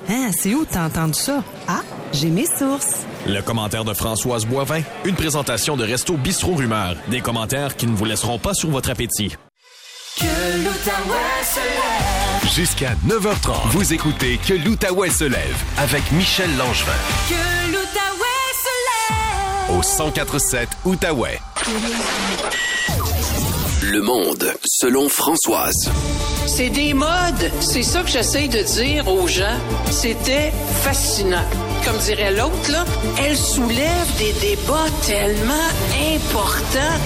Hein, c'est où t'as entendu ça? Ah, j'ai mes sources. Le commentaire de Françoise Boivin, une présentation de Resto Bistrot Rumeur. Des commentaires qui ne vous laisseront pas sur votre appétit. Que l'Outaouais se lève. Jusqu'à 9h30, vous écoutez Que l'Outaouais se lève avec Michel Langevin. Que l'Outaouais se lève. Au 104.7 Outaouais. Le monde, selon Françoise. C'est des modes. C'est ça que j'essaye de dire aux gens. C'était fascinant. Comme dirait l'autre, là, elle soulève des débats tellement importants.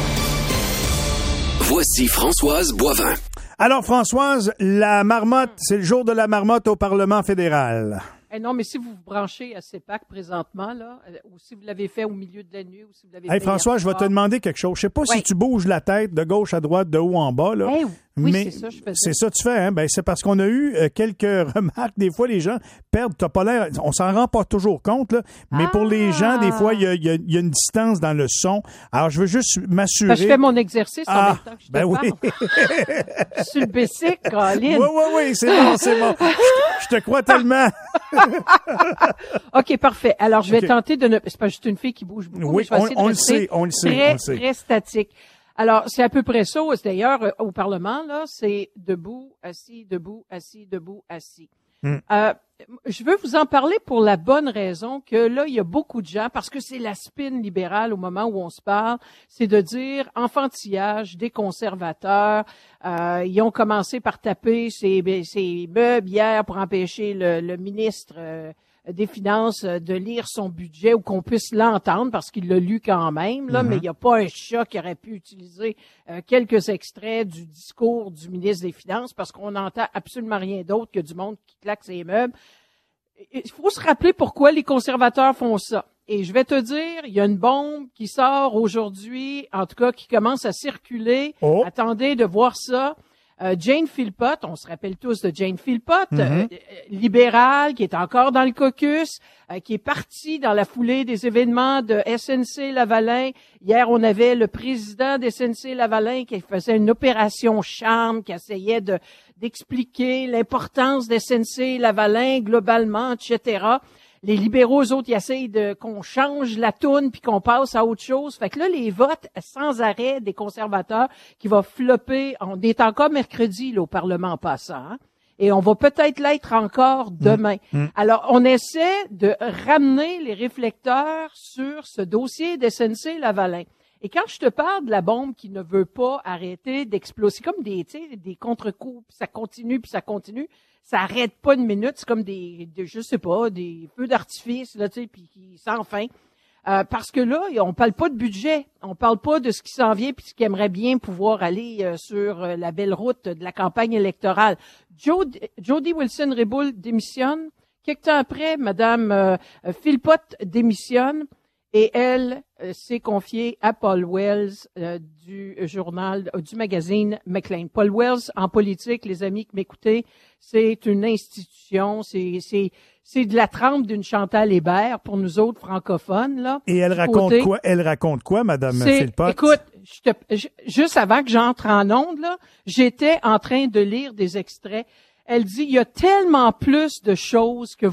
Voici Françoise Boivin. Alors, Françoise, la marmotte, c'est le jour de la marmotte au Parlement fédéral. Non, mais si vous vous branchez à CEPAC présentement, là, ou si vous l'avez fait au milieu de la nuit, ou si vous l'avez fait François, je vais te demander quelque chose. Je sais pas si tu bouges la tête de gauche à droite, de haut en bas, là. Oui, mais c'est ça, je faisais. C'est ça que tu fais, hein? Ben, c'est parce qu'on a eu quelques remarques. Des fois, les gens perdent, t'as pas l'air, on s'en rend pas toujours compte, là. Mais pour les gens, des fois, il y a une distance dans le son. Alors, je veux juste m'assurer. Je fais mon exercice en même temps que je te parle. Oui. Je suis le bicycle, Colin. Oui, c'est bon. Je te crois tellement. OK, parfait. Alors, je vais tenter de ne... C'est pas juste une fille qui bouge beaucoup, mais je vais essayer de rester on le sait. Très statique. Alors, c'est à peu près ça. D'ailleurs, au Parlement, là, c'est debout, assis, debout, assis, debout, assis. Je veux vous en parler pour la bonne raison que là, il y a beaucoup de gens, parce que c'est la spin libérale au moment où on se parle, c'est de dire enfantillage des conservateurs. Ils ont commencé par taper ces meubles hier pour empêcher le ministre des Finances de lire son budget ou qu'on puisse l'entendre parce qu'il l'a lu quand même, là, mais il n'y a pas un chat qui aurait pu utiliser quelques extraits du discours du ministre des Finances parce qu'on n'entend absolument rien d'autre que du monde qui claque ses meubles. Il faut se rappeler pourquoi les conservateurs font ça. Et je vais te dire, il y a une bombe qui sort aujourd'hui, en tout cas qui commence à circuler. Oh. Attendez de voir ça. Jane Philpott, on se rappelle tous de Jane Philpott, libérale, qui est encore dans le caucus, qui est partie dans la foulée des événements de SNC-Lavalin. Hier, on avait le président de SNC-Lavalin qui faisait une opération charme, qui essayait d'expliquer l'importance de SNC-Lavalin globalement, etc. Les libéraux, eux autres, ils essayent qu'on change la toune puis qu'on passe à autre chose. Fait que là, les votes sans arrêt des conservateurs qui va flopper. On est encore mercredi là, au Parlement en passant. Hein? Et on va peut-être l'être encore demain. Alors, on essaie de ramener les réflecteurs sur ce dossier d'SNC-Lavalin. Et quand je te parle de la bombe qui ne veut pas arrêter d'exploser, comme des contre-coups, puis ça continue, ça arrête pas une minute, c'est comme des feux d'artifice, là, tu sais, puis sans fin. Parce que là, on parle pas de budget, on parle pas de ce qui s'en vient puis ce qui aimerait bien pouvoir aller sur la belle route de la campagne électorale. Jody Wilson-Raybould démissionne. Quelques temps après, Madame Philpott démissionne. Et elle s'est confiée à Paul Wells du magazine Maclean. Paul Wells, en politique, les amis qui m'écoutez, c'est une institution, c'est de la trempe d'une Chantal Hébert pour nous autres francophones, là. Et elle raconte quoi, Madame Philpott? Écoute, juste avant que j'entre en onde, là, j'étais en train de lire des extraits. Elle dit, il y a tellement plus de choses que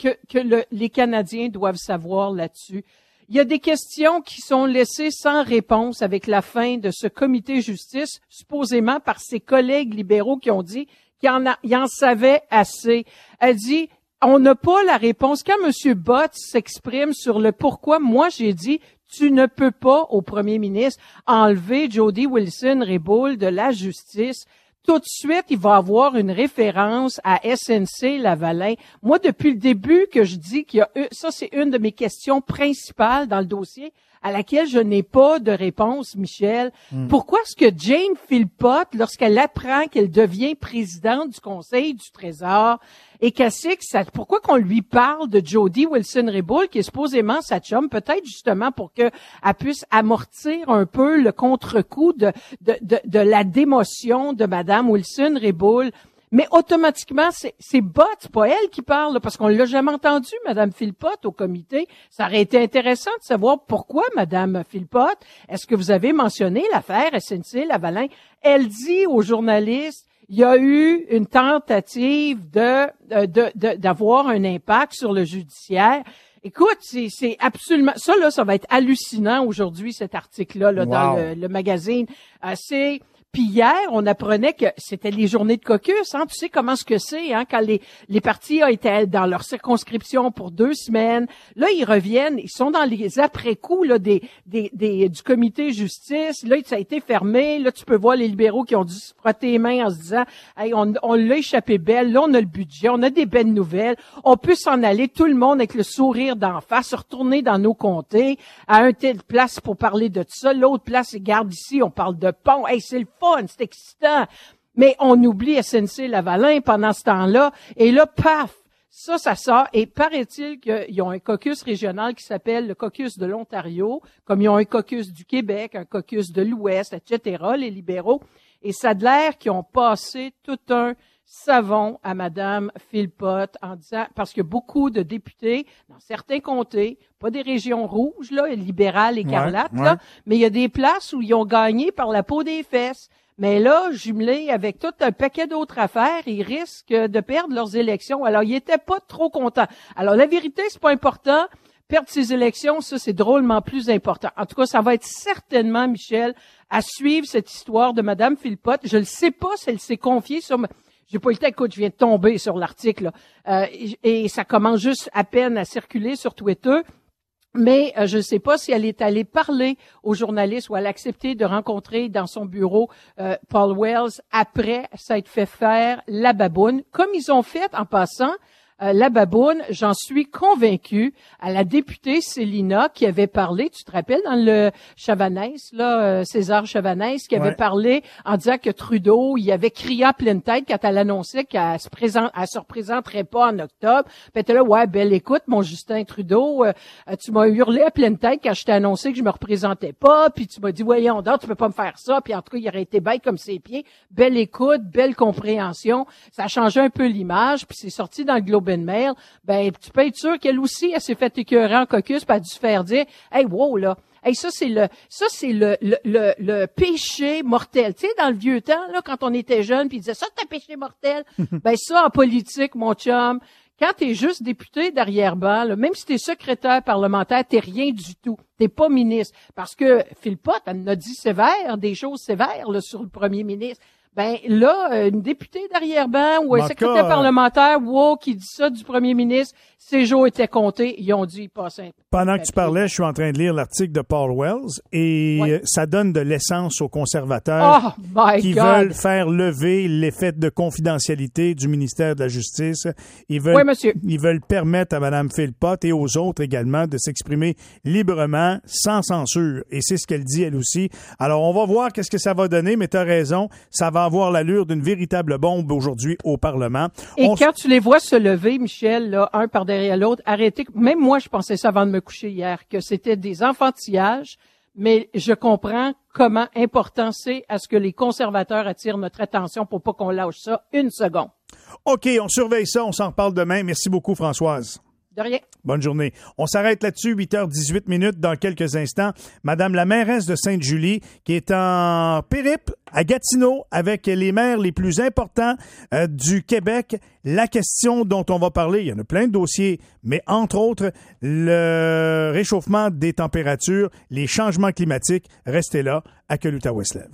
les Canadiens doivent savoir là-dessus. Il y a des questions qui sont laissées sans réponse avec la fin de ce comité justice, supposément par ses collègues libéraux qui ont dit qu'ils en savaient assez. Elle dit, on n'a pas la réponse. Quand M. Bott s'exprime sur le pourquoi, moi j'ai dit, tu ne peux pas, au premier ministre, enlever Jody Wilson-Raybould de la justice. Tout de suite, il va avoir une référence à SNC-Lavalin. Moi, depuis le début que je dis ça, c'est une de mes questions principales dans le dossier à laquelle je n'ai pas de réponse, Michel. Pourquoi est-ce que Jane Philpott, lorsqu'elle apprend qu'elle devient présidente du Conseil du Trésor et qu'elle sait que pourquoi qu'on lui parle de Jody Wilson-Raybould, qui est supposément sa chum, peut-être justement pour qu'elle puisse amortir un peu le contre-coup de la démotion de Madame Wilson-Raybould. Mais automatiquement, c'est Bott, c'est pas elle qui parle, là, parce qu'on l'a jamais entendu, Madame Philpott, au comité. Ça aurait été intéressant de savoir pourquoi, Madame Philpott, est-ce que vous avez mentionné l'affaire SNC-Lavalin? Elle dit aux journalistes, il y a eu une tentative d'avoir un impact sur le judiciaire. Écoute, c'est absolument ça là, ça va être hallucinant aujourd'hui cet article-là là, dans le magazine. Puis hier, on apprenait que c'était les journées de caucus, hein. Tu sais comment ce que c'est, hein, quand les partis étaient dans leur circonscription pour 2 semaines. Là, ils reviennent, ils sont dans les après-coups, là, du comité justice. Là, ça a été fermé. Là, tu peux voir les libéraux qui ont dû se frotter les mains en se disant, hey, on l'a échappé belle. Là, on a le budget, on a des belles nouvelles. On peut s'en aller, tout le monde avec le sourire d'en face, retourner dans nos comtés, à un telle place pour parler de ça. L'autre place, regarde ici, on parle de pont. Hey, c'est le c'est excitant. Mais on oublie SNC-Lavalin pendant ce temps-là. Et là, paf, ça sort. Et paraît-il qu'ils ont un caucus régional qui s'appelle le caucus de l'Ontario, comme ils ont un caucus du Québec, un caucus de l'Ouest, etc., les libéraux. Et ça a de l'air qu'ils ont passé tout un savon à Madame Philpott en disant, parce que beaucoup de députés, dans certains comtés, pas des régions rouges, là, libérales, écarlates, là, mais il y a des places où ils ont gagné par la peau des fesses. Mais là, jumelé avec tout un paquet d'autres affaires, ils risquent de perdre leurs élections. Alors, ils étaient pas trop contents. Alors, la vérité, c'est pas important. Perdre ses élections, ça, c'est drôlement plus important. En tout cas, ça va être certainement, Michel, à suivre cette histoire de Madame Philpott. Je ne sais pas si elle s'est confiée sur... J'ai pas eu le temps, écoute, je viens de tomber sur l'article, là. Et ça commence juste à peine à circuler sur Twitter. Mais je ne sais pas si elle est allée parler aux journalistes ou elle a accepté de rencontrer dans son bureau Paul Wells après s'être fait faire la baboune, comme ils ont fait en passant. La baboune, j'en suis convaincue, à la députée Célina qui avait parlé, tu te rappelles, dans le Chavanès, là, César Chavanès, qui avait parlé en disant que Trudeau, il avait crié à pleine tête quand elle annonçait qu'elle se représenterait pas en octobre. Puis elle était là, ouais, belle écoute, mon Justin Trudeau, tu m'as hurlé à pleine tête quand je t'ai annoncé que je me représentais pas, puis tu m'as dit, voyons donc, tu peux pas me faire ça, puis en tout cas, il aurait été bête comme ses pieds. Belle écoute, belle compréhension. Ça a changé un peu l'image, puis c'est sorti dans le Globe and Mail. Ben, tu peux être sûr qu'elle aussi, elle s'est fait écœurer en caucus, puis elle a dû se faire dire, hey, wow, là. Hey, ça, c'est le péché mortel. Tu sais, dans le vieux temps, là, quand on était jeune, puis ils disaient, ça, c'est un péché mortel. Ben, ça, en politique, mon chum, quand t'es juste député d'arrière-ban, là, même si t'es secrétaire parlementaire, t'es rien du tout. T'es pas ministre. Parce que Philpott, elle en a dit sévère, des choses sévères, là, sur le premier ministre. Ben là, une députée d'arrière-ban ou un secrétaire parlementaire, qui dit ça du premier ministre, ses jours étaient comptés, ils ont dû y passer. Pendant que tu parlais, je suis en train de lire l'article de Paul Wells et ça donne de l'essence aux conservateurs qui veulent faire lever l'effet de confidentialité du ministère de la Justice. Ils veulent permettre à Mme Philpott et aux autres également de s'exprimer librement, sans censure. Et c'est ce qu'elle dit, elle aussi. Alors, on va voir qu'est-ce que ça va donner, mais tu as raison, ça va avoir l'allure d'une véritable bombe aujourd'hui au Parlement. Et quand tu les vois se lever, Michel, là, un par derrière l'autre, arrêtez. Même moi, je pensais ça avant de me coucher hier, que c'était des enfantillages, mais je comprends comment important c'est à ce que les conservateurs attirent notre attention pour pas qu'on lâche ça une seconde. OK, on surveille ça, on s'en reparle demain. Merci beaucoup, Françoise. De rien. Bonne journée. On s'arrête là-dessus, 8h18 dans quelques instants. Madame la mairesse de Sainte-Julie, qui est en périple à Gatineau avec les maires les plus importants du Québec. La question dont on va parler, il y en a plein de dossiers, mais entre autres, le réchauffement des températures, les changements climatiques. Restez là à Que l'Outaouais se lève.